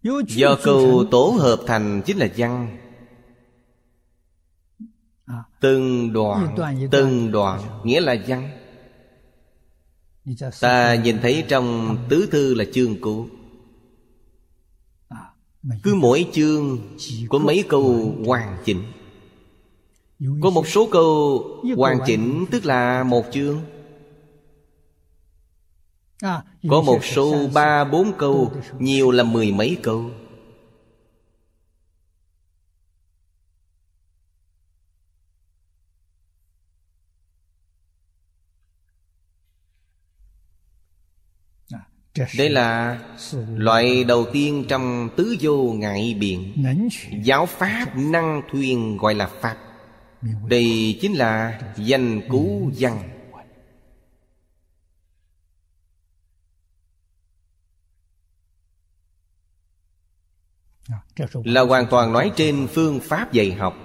Do câu tổ hợp thành chính là văn. Từng đoạn nghĩa là văn. Ta nhìn thấy trong tứ thư là chương cũ, cứ mỗi chương có mấy câu hoàn chỉnh. Có một số câu hoàn chỉnh tức là một chương. Có một số 3-4 câu, nhiều là 10 mấy câu. Đây là loại đầu tiên trong tứ vô ngại biện. Giáo pháp năng thuyên gọi là pháp. Đây chính là danh cú văn. Là hoàn toàn nói trên phương pháp dạy học.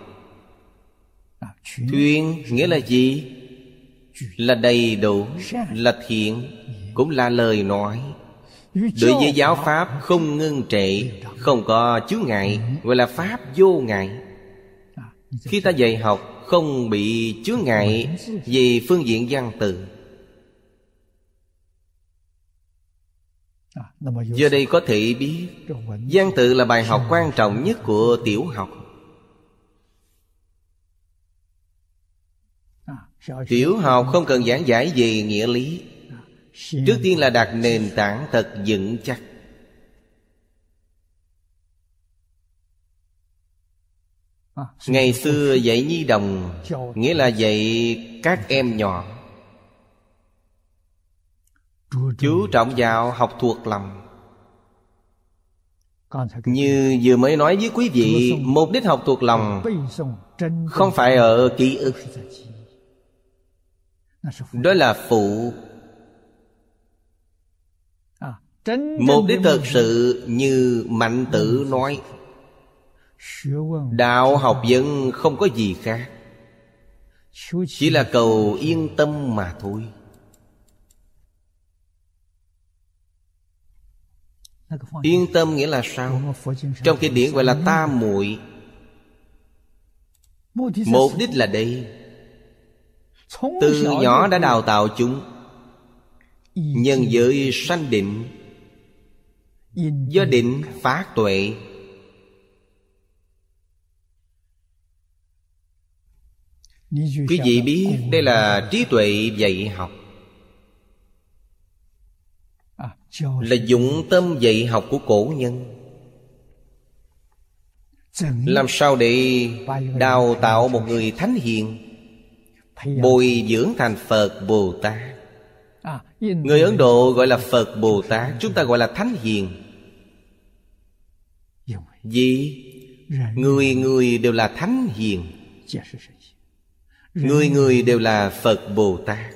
Thuyên nghĩa là gì? Là đầy đủ, là thiện, cũng là lời nói. Đối với giáo pháp không ngưng trệ, không có chướng ngại, gọi là pháp vô ngại. Khi ta dạy học không bị chướng ngại về phương diện văn từ. Giờ đây có thể biết văn tự là bài học quan trọng nhất của tiểu học. Tiểu học không cần giảng giải về nghĩa lý. Trước tiên là đặt nền tảng thật vững chắc. Ngày xưa dạy nhi đồng nghĩa là dạy các em nhỏ, chú trọng vào học thuộc lòng. Như vừa mới nói với quý vị, mục đích học thuộc lòng không phải ở ký ức, đó là phụ. Mục đích thật sự như Mạnh Tử nói, đạo học vấn không có gì khác, chỉ là cầu yên tâm mà thôi. Yên tâm nghĩa là sao? Trong kinh điển gọi là tam muội. Mục đích là đây. Từ nhỏ đã đào tạo chúng. Nhân giới sanh định, do định phát tuệ. Quý vị biết đây là trí tuệ dạy học, là dụng tâm dạy học của cổ nhân. Làm sao để đào tạo một người thánh hiền, bồi dưỡng thành Phật Bồ Tát? Người Ấn Độ gọi là Phật Bồ Tát, chúng ta gọi là thánh hiền. Vì người người đều là thánh hiền, người người đều là Phật Bồ Tát.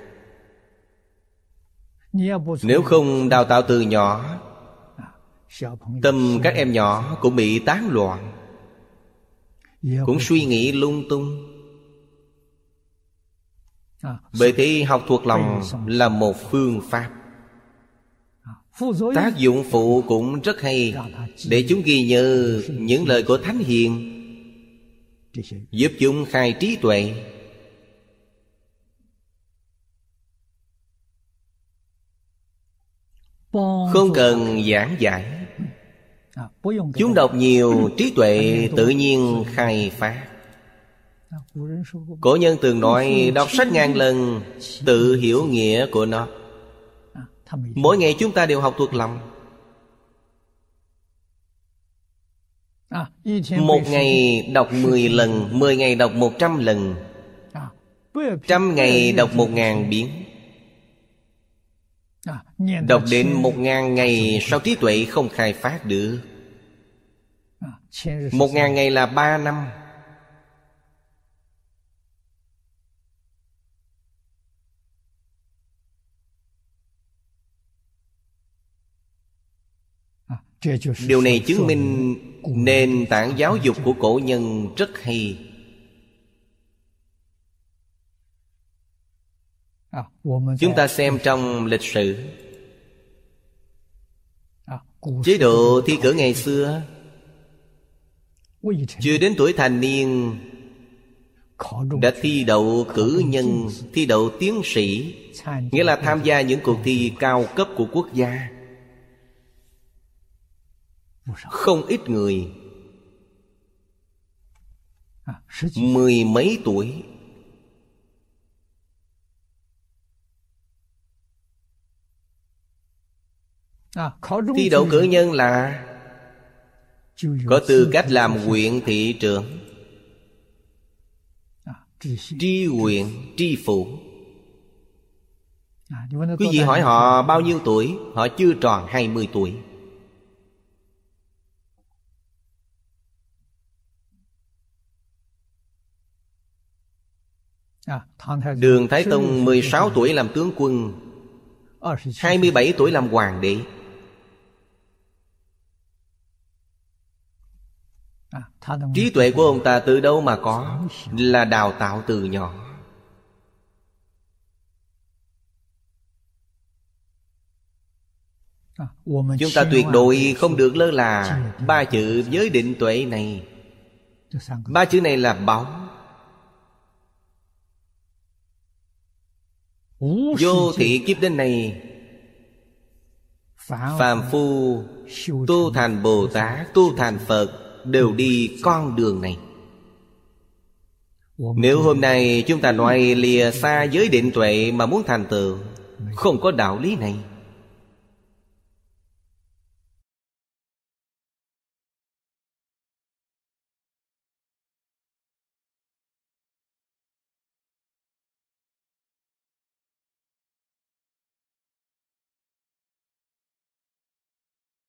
Nếu không đào tạo từ nhỏ, tâm các em nhỏ cũng bị tán loạn, cũng suy nghĩ lung tung. Bởi thế học thuộc lòng là một phương pháp. Tác dụng phụ cũng rất hay, để chúng ghi nhớ những lời của thánh hiền, giúp chúng khai trí tuệ. Không cần giảng giải, chúng đọc nhiều, trí tuệ tự nhiên khai phát. Cổ nhân từng nói đọc sách ngàn lần, tự hiểu nghĩa của nó. Mỗi ngày chúng ta đều học thuộc lòng. Một ngày đọc 10 lần, 10 ngày đọc 100 lần, 100 ngày đọc 1000 biến. Đọc đến 1000 ngày sao trí tuệ không khai phát được? 1000 ngày là 3 năm. Điều này chứng minh nền tảng giáo dục của cổ nhân rất hay. Chúng ta xem trong lịch sử, Chế độ thi cử ngày xưa, chưa đến tuổi thành niên đã thi đậu cử nhân, thi đậu tiến sĩ, nghĩa là tham gia những cuộc thi cao cấp của quốc gia. Không ít người 10 mấy tuổi thi đậu cử nhân là có tư cách làm huyện thị trưởng, tri huyện, tri phủ. Quý vị hỏi họ bao nhiêu tuổi, họ chưa tròn 20 tuổi. Đường Thái Tông 16 tuổi làm tướng quân, 27 tuổi làm hoàng đế. Trí tuệ của ông ta từ đâu mà có? Là đào tạo từ nhỏ. Chúng ta tuyệt đối không được lơ là 3 chữ giới định tuệ này. 3 chữ này là báu. Vô thị kiếp đến này, phàm phu tu thành Bồ Tát, tu thành Phật đều đi con đường này. Nếu hôm nay chúng ta nói lìa xa giới định tuệ mà muốn thành tựu, không có đạo lý này.